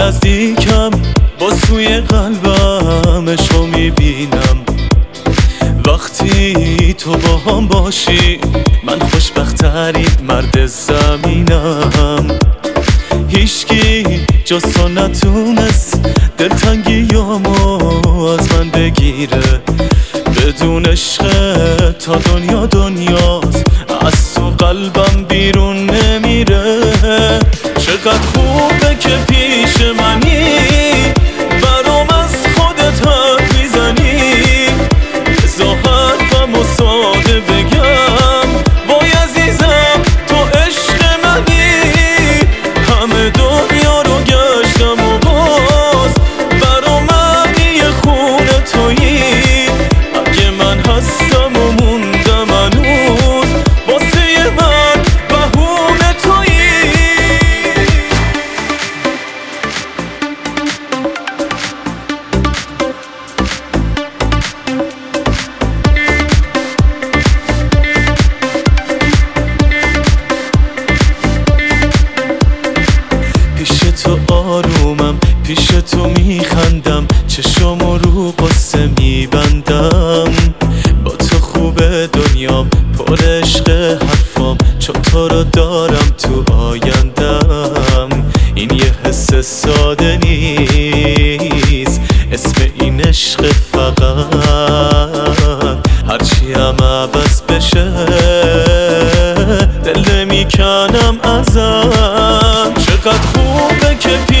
نزدیکم با سوی قلبم عشقو میبینم. وقتی تو با هم باشی من خوشبخت‌ترین مرد زمینم. هیچکی جز تو نتونست دلتنگیامو از من بگیره. بدون عشق تا دنیا دنیاست، از تو قلبم بیرون نمیره. چقدر خوبه که پیش منی، برام از خودت حرف میزنی. بذار حرفمو ساده بگم، وای عزیزم تو عشق منی. همه دنیا رو گشتم و باز برا معنی خونه تویی. اگه من هستم و موندم هنوز، واسه من بهونه تویی. پیش تو آرومم، پیش تو میخندم، چشامو رو قصه میبندم. با تو خوبه دنیام، پر عشق حرفام، چون تو رو دارم تو آیندم. این یه حس ساده نیست، اسم این عشق فقط هرچی هم عوض بشه دل نمیکنم ازم. چقدر خوبه که